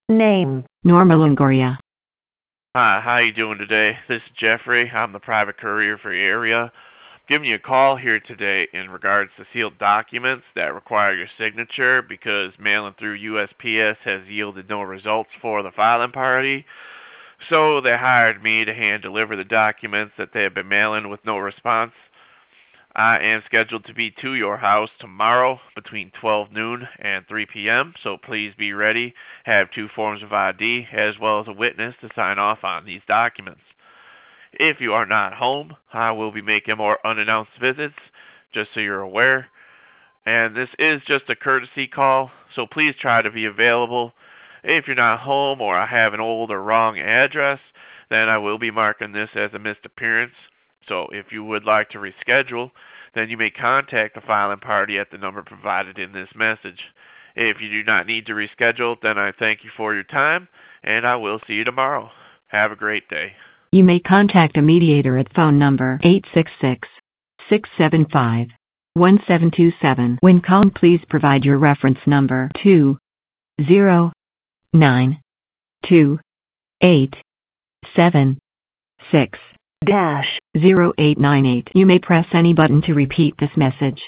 Name. Norma Longoria. Hi, how you doing today? This is Jeffrey. I'm the private courier for your area. Giving you a call here today in regards to sealed documents that require your signature because mailing through USPS has yielded no results for the filing party. So they hired me to hand deliver the documents that they have been mailing with no response. I am scheduled to be to your house tomorrow between 12 noon and 3 p.m., so please be ready. Have two forms of ID as well as a witness to sign off on these documents. If you are not home, I will be making more unannounced visits, just so you're aware. And this is just a courtesy call, so please try to be available. If you're not home or I have an old or wrong address, then I will be marking this as a missed appearance. So if you would like to reschedule, then you may contact the filing party at the number provided in this message. If you do not need to reschedule, then I thank you for your time, and I will see you tomorrow. Have a great day. You may contact a mediator at phone number 866-675-1727. When calling, please provide your reference number 2092876-0898. You may press any button to repeat this message.